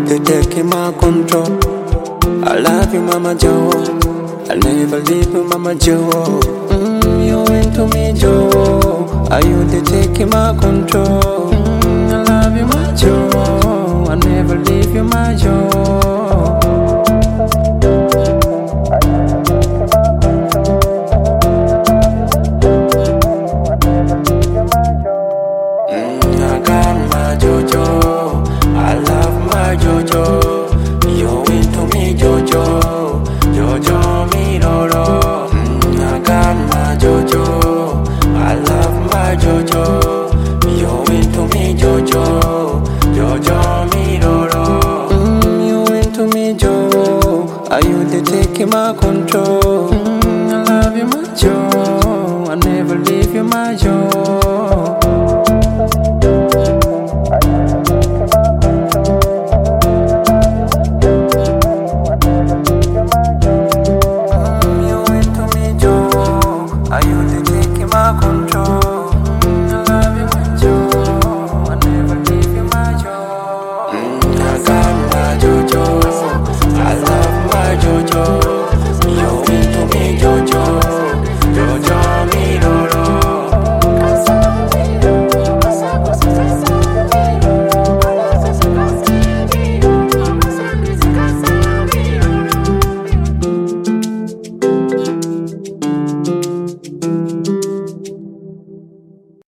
the taking my control. I love you, Mama Joe. I'll never leave you, Mama Joe. You into me, Joe. Are you the taking my control?